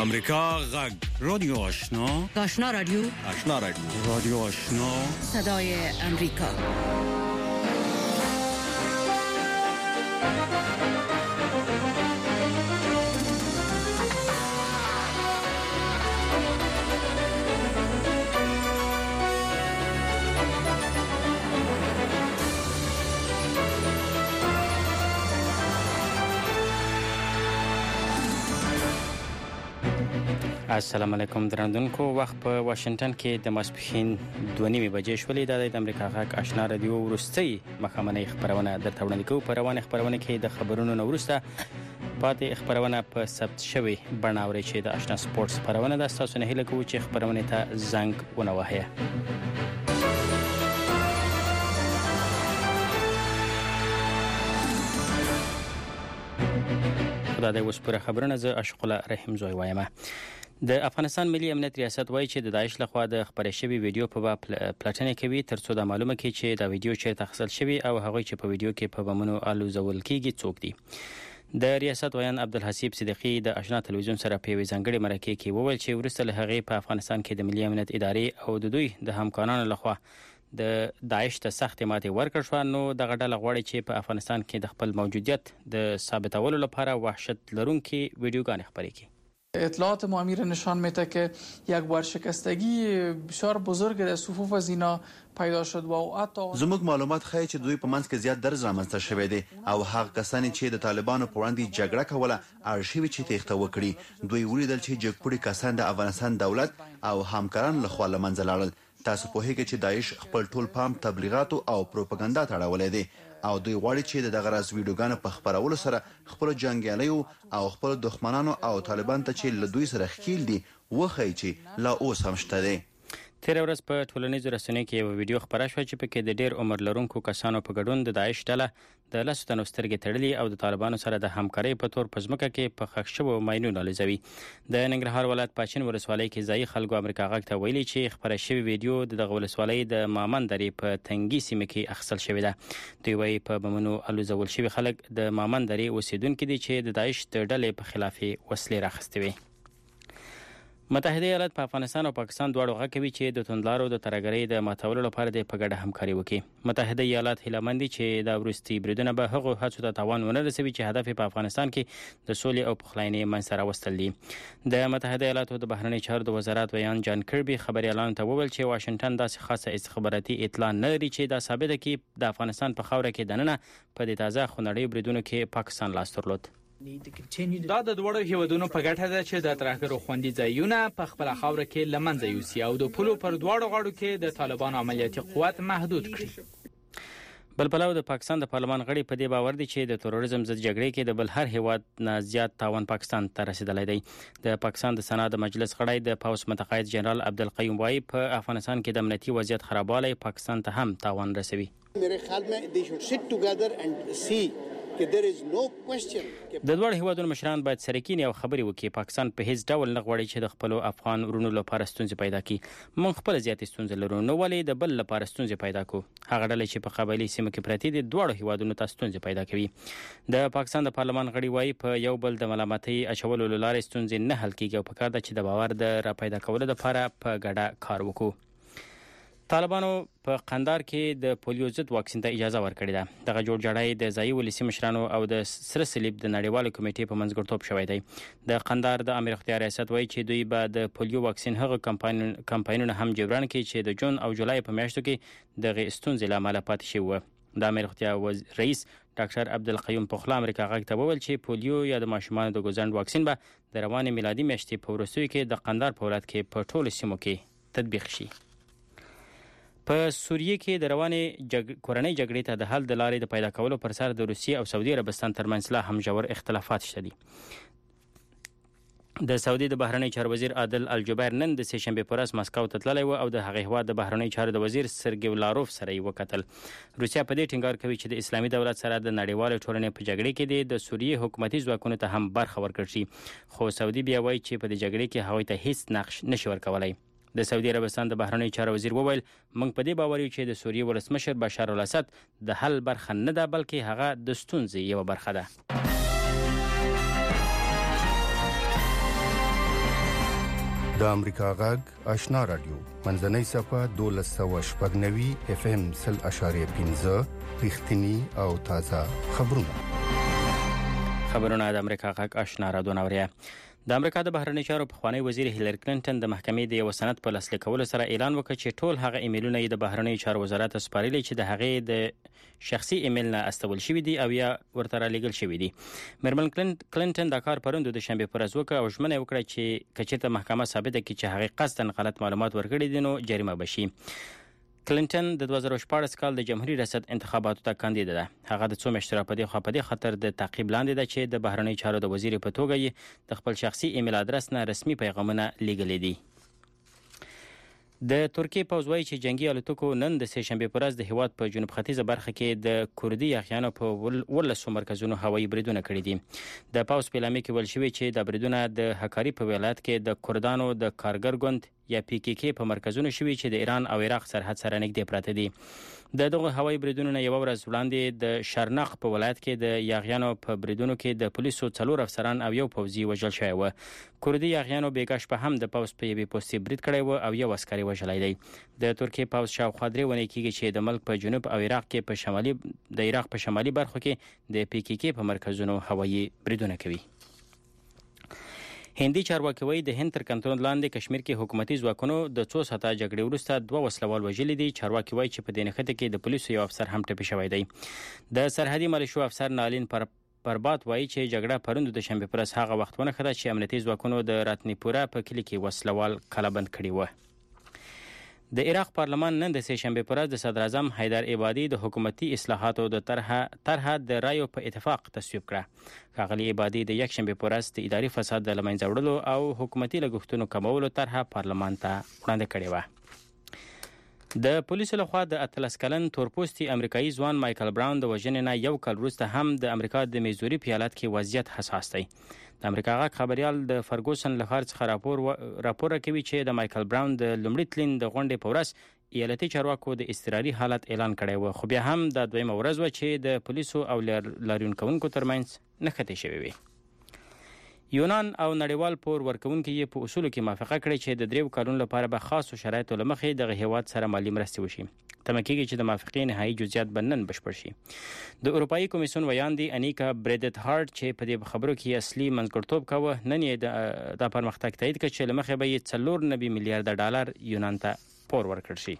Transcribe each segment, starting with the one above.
امریکا غږ رادیو آشنا رادیو رادیو آشنا صدای امریکا. السلام علیکم درنوونکو. وخت په واشنگټن کې د ماسپښین 2:30 بجې شولې. د امریکا غږ آشنا رادیو ورستۍ مخامنۍ خبرونه درته وړاندې کوو. په روانه خبرونه کې د خبرونو نورسته پاتې خبرونه په ثبت شوی بڼه اوري چې د آشنا سپورتس خبرونه د تاسو نه هیله کوو چې خبرونه ته زنګ ونوهه. خدای دې وسپره خبرونه ز اشقله رحیم زوی وایم. د افغانستان ملي امنیت ریاست وایي چې د داعش لخوا د خبرې شوی ویډیو په باب پلټنه کوي ترڅو د معلومه کړي چې دا ویډیو چیرته اخیستل شوی او هغه چې په ویډیو کې په بمونو الوزول کیږي څوک دي. د ریاست ویان عبدالحسیب صدیقی د آشنا تلویزیون سره په ځانګړي مرکه کې وویل چې ورسته له هغه په افغانستان کې د ملي امنیت ادارې او د دوی د همکارانو لخوا د داعش ته سخت ماتې ورکړ شو. نو د غډل غوړي چې په افغانستان کې د خپل موجودیت د ثابتولو لپاره وحشت لرونکي ویډیوګان خپرې کړي. اطلاعات ما امیر نشان میده که یک ورشکستگی بسیار بزرگ در صفوف از اینا پیدا شد و حتی زموږ معلومات ښیي چې دوی په منځ کې زیات درز رامنځته شوی دی او هغه کسان چې د طالبانو په وړاندې جګړه کوله ارشیوي چې تېښته وکړي دوی ولیدل چې جګپوړي کسان د افغانستان دولت او همکاران له خوا له منځه لاړل. تاسو په هیګه چې داعش خپل ټول پام تبلیغاتو او پروپاګاندا ته اړولې دي او دوی غواړي چې دغه راز ویډیوګان په خبرولو سره خپل جنگیالیو او خپل دښمنانو او طالبان ته چې له دوی سره ښکیل دي وخی چې لا اوس هم شته دي. تیر ورځ په ټولنیزو رسنیو کې یو ویډیو خبره شوه چې پکې د ډیر عمر لرونکو کسانو په ګډون د داعش ډله د لاسو تنو سترګې تړلې او د طالبانو سره د همکارۍ په تور په ځمکه کې په خښ شوو ماینونه لزوي. د ننګرهار ولایت پاچین ولسوالۍ کې ځای خلکو امریکا غږ ته ویلي چې خبره شوی ویډیو د ولسوالۍ د مامن درې په تنګي سیمه کې اخیستل شوی ده. دوی وايي په بمونو الوزول شوی خلک د مامن درې اوسیدونکو دي چې د داعش د ډلې په خلاف وسلې راخستې وي. متحده ایالات په افغانستان او پاکستان دواړو غږ کوي چې د توندلارو د ترهګرۍ د ماتولو لپاره د په ګډه همکاري وکړي. متحده ایالات هیله مند دي چې د وروستي بریدونه به هغه هڅو ته تاوان ونه رسوي چې هدف په افغانستان کې د سولې او پخلاینې منځ راوستل دي. د متحده ایالاتو د بهرنی چارو د وزارت ویان جان کربي خبري اعلان ته وویل چې واشنگټن داسې خاصه استخباراتي اطلاع نه لري چې دا ثابته کړي د افغانستان په خاوره کې دننه په د تازه خونړۍ بریدونو کې پاکستان لاس درلود. دا د دوړو هیوادونو په ګټه ده چې د ترهګرو خوندي ځایونه په خپل خاوره کې لمنځه یوسي او د پولو پر دواړو غاړو کې د طالبانو عملیاتي قوت محدود کړي. بل پلو د پاکستان د پارلمان غړي په دې باور دي چې د تروریزم ضد جګړې کې د بل هر هیواد نه زیات تاوان پاکستان ته رسیدلی دی. د پاکستان د سنا د مجلس غړی د پاوس متقاعد جنرال عبدالقیوم وايي په افغانستان کې د امنیتي وضعیت خرابوالی پاکستان ته هم تاوان رسوي. मेरे ख्याल में they should sit together and see that there is no question. د دوه هیوادونو مشران باید سره کینی او خبري وکړي. پاکستان په هیڅ ډول نه غواړي چې د خپل افغان ورونو لپاره ستونزې پیدا کړي. موږ خپل زیاتې ستونزې لرو نو ولې د بل لپاره ستونزې پیدا کوو. هغه ډلې چې په قبایلی سیمه کې پرتی دي دوه هیوادونو ته ستونزې پیدا کوي. د پاکستان د پارلمان غړي وایي په یو بل د ملامتۍ اچولو لپاره ستونزې نه حل کیږي او په کار ده چې د باور د را پیدا کولو لپاره په ګډه کار وکړو. طالبانو په قندار کې د پولیو ضد واکسین ته اجازه ورکړې ده. دغه جوړ جړای د ځایي ولسی مشرانو او د سره صلیب د نړیوالو کمیټې په منځګړیتوب شوی دی. د قندار د امیر اختیار ریاست وایي چې دوی به د پولیو واکسین هغه کمپاینونه هم جبران کړي چې د جون او جولای په میاشتو کې دغه ستونزې لامل پاتې شوی و. د امیر اختیار رئیس ډاکټر عبدالقیوم پخلا امریکا غږ ته وویل چې پولیو یا د ماشومانو د ګوزند واکسین به د روانې میلادي میاشتې په وروستیو کې د قندار په ولایت کې په ټولو سیمو کې تطبیق شي. په سوریه کې د روانې کورنۍ جګړې ته د حل د لارې د پیدا کولو پر سر د روسیې او سعودي عربستان ترمنځ لا هم ژور اختلافات شته دي. د سعودي د بهرنی چارو وزیر عادل الجبیر نن د سه شنبه پر ورځ مسکو ته تللی و او د هغه هیواد د بهرنی چارو د وزیر سرګی لاروف سره یې وکتل. روسیا په دې ټینګار کوي چې د اسلامي دولت سره د نړیوال ټولنې په جګړه کې د سوریې حکومتي ځواکونو ته هم برخه ورکړي شي. خو سعودي بیا وایي چې په دې جګړه کې هغوی ته هیڅ نقش نشي ورکولای. د سعودي عربستان د بهرنی چارو وزیر وویل موږ په دې باور یو چې د سوریې ولسمشر بشار الاسد د حل برخه نه ده بلکې هغه د ستونزې یو برخه ده. د امریکا غږ آشنا رادیو منځنۍ صفه 1290 FM 0.15 رښتینی او تازه خبرونه د امریکا غږ آشنا رادیو نوریا. د امریکا د بهرنی چارو پخوانی وزیر هیلری کلینټن د محکمې د یو سند په لاسلیک کولو سره اعلان وکړ چې ټول هغه ایمیلونه د بهرنی چارو وزارت سپارلي چې د هغې د شخصي ایمیل نه استول شوی دي او یا ورته را لېږل شوی دي. میرمن کلینټن دا کار پروند د شنبه پر ورځ وکړ او ژمنه وکړه چې کچته محکمه ثابته کړي چې هغه قصداً غلط معلومات ورکړي دي نو جریمه بشي. کلینټن د 2014 کال د جمهوریت ریاست انتخاباتو ته کاندید ده. هغه د څو میاشتو په دې خاطر د تعقیب لاندې ده چې د بهرنی چارو د وزیر په توګه د خپل شخصي ایمیل ادرس نه رسمي پیغامونه لیږلي دي. د ترکیه پوځ وایي چې جنگي الوتکو نن د سه شنبه پر ورځ د هیواد په جنوب ختیځه برخه کې د کوردي یاغیانو په ولسو مرکزونو هوایي بریدونه کړي دي. د پوځ په اعلامیه کې ویل شوی چې د بریدونه د حکاری په ولایت کې د کردانو د کارګر ګوند یا PKK په مرکزونو شوی چې د ایران او عراق سرحد سره نږدې پراته دي. دغه هوایي بریدونو نه یو ورځ وړاندې د شرنق په ولایت کې د یاغیانو په بریدونو کې د پولیسو 4 افسران او یو پوځي وژل شوی و. کوردي یاغیانو بیګا شپه هم د پوځ په یوې پوستې برید کړی و او یو عسکري وژلی دی. د ترکیه پوځ شاوخوا 3 ونې کېږي چې د ملک په جنوب او عراق کې د عراق په شمالي برخو کې د PKK په مرکزونو هوایي بریدونه کوي. هندي چارواکي وایي د هند تر کنټرول لاندې کشمیر کې حکومتي ځواکونو د 2 ساعته جګړې وروسته 2 وسلوال وژلي دي. چارواکي وایي چې په دې نښته کې د پولیسو یو افسر هم ټپي شوی دی. د سرحدي ملیشو افسر نالین پربات وایي چې جګړه پروند د شنبه پر ورځ هغه وخت ونښته چې امنیتي ځواکونو د راتنیپورا په کلی کې وسلوال کلابند کړي و. د عراق پارلمان نن د سه شنبه پر ورځ د صدر اعظم حیدر عبادي د حکومتي اصلاحاتو د طرحه د رایو په اتفاق تصویب کړه. ښاغلي عبادي د یک شنبه پر ورځ د اداري فساد د لمنځه وړلو او حکومتي لګښتونو کمولو طرحه پارلمان ته وړاندې کړې و. د پولیسو لخوا د 13 کلن تورپوستي امریکایي ځوان مایکل براون د وژنې نه یو کال وروسته هم د امریکا د میزوري ایالت کې وضعیت حساس دی. د امریکا غږ خبريال د فرګوسن له ښار څخه راپور کوي چې د مایکل براون د لومړي تلین د غونډې په ورځ ایالتي چارواکو د اضطراري حالت اعلان کړی و، خو بیا هم د دویمه ورځ و چې د پولیسو او لاریون کوونکو ترمنځ نښتې شوې وي. یونان او نړیوال پور ورکوونکي یې په اصولو کې موافقه کړې چې د 3 کلونو لپاره به خاصو شرایطو له مخې د هیواد سره مالی مرستې وشي. تمه کېږي چې د موافقې نهایي جزئیات به نن بشپړ شي. د اروپایي کمیسیون ویاندې انیکا بریډت هارت چې په دې خبرو کې اصلي منځګړیتوب کاوه نن یې د پرمختګ تایید کړ چې له مخې به یې 490 میلیارډ ډالر یونان ته پور ورکړل شي.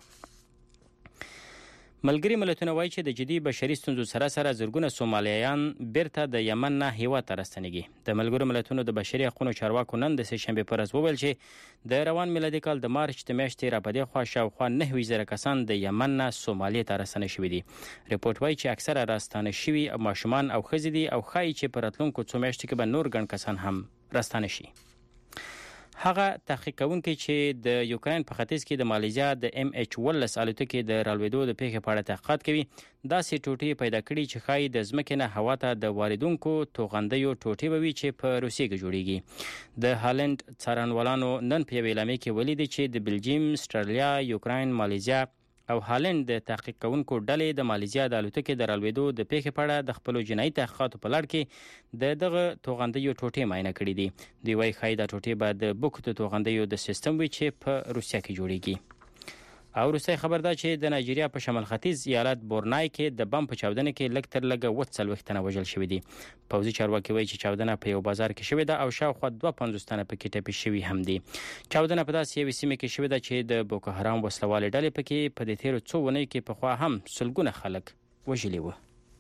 ملګری ملتونه وایي چې د جدي بشري ستونزو سره زرګونه سومالیایان بیرته د یمن نه هیواد ته راستنیږي. د ملګرو ملتونو د بشري حقوقو چارواکو نن د سه شنبه پر ورځ وویل چې د روان میلادي کال د مارچ د میاشتې را پدې خوا شاوخوا 9000 کسان د یمن نه سومالیا ته راستنه شوي دي. ریپورت وایي چې اکثره راستنه شوي ماشومان او ښځې دي او ښایي چې په راتلونکو 2 میاشتو کې به نور ګڼ کسان هم راستنه شي. هغه تحقیق کوونکي چې د یوکرين په ختیځ کې د مالیزیا د MH-18 الوتکې د رالوېدو د پیښې په اړه تحقیقات کوي. داسې ټوټې پیدا کړي چې ښایي د ځمکې نه هوا ته د واردونکو توغندیو ټوټې به وي چې په روسیې کې جوړیږي. د هالند څارنوالانو نن په یوه اعلامیه کې ولیدل چې د بلجیم، استرالیا، یوکرين، مالیزیا او هالند د تحقیق کوونکو ډلې د مالیزیا د الوتکې د رالوېدو د پیښې په اړه د خپل جنایي تحقیقاتو په لړ کې دغه توغندیو ټوټې معاینه کړې دي. دوی وايي ښایي دا ټوټې به د بوکو توغندیو د سیستم وي چې په روسیا کې جوړیږي. او روسي خبر دا چې د نایجیریا په شمال ختیځ ایالت بورنای کې د بم په چاودنه کې لږ تر لږه 40 تنه وژل شوي دي. پوځي چارواکي وایي چې چاودنه په یو بازار کې شوې ده او شاوخوا 250 تنه پکې ټپي شوي هم دي. چاودنه په داسې یوې سیمه کې شوې ده چې د بوکو حرام وسلوالې ډلې پکې په دې تیرو 2 ونې کې په خوا هم سلګونه خلک وژلي وو.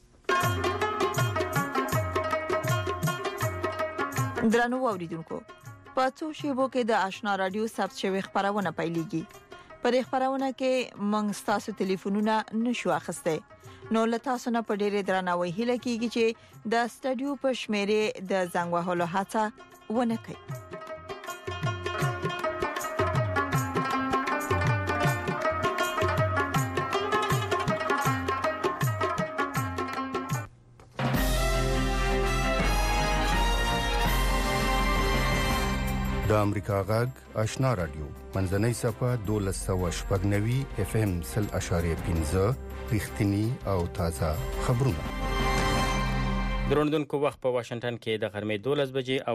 درنو اوریدونکو په څو شیبو کې د آشنا رادیو ثبت شوی خبرونه پیلېږي. په خبرونه کې موږ تاسو ټلیفونونه نشو اخسته. نو له تاسو نه په ډېر درناوي هیله کیږي چې د سټډیو په شمیرې د زنګ وهلو هڅه ونه کړئ. د امریکا غږ آشنا رادیو منځنۍ صفه 1290 FM 0.15 رښتینی او تازه خبرونه. دروندونکو وخت په واشنگټن کې د غرمې 12 بجې